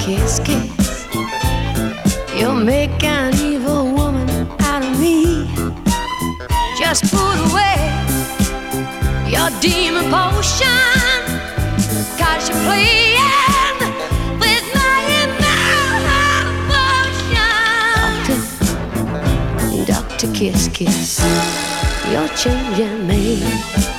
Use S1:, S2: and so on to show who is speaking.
S1: Kiss, kiss. You'll make an evil woman out of me. Just put away your demon potion, 'cause you're playing with my emotion. Doctor, Doctor Kiss, kiss. You're changing me.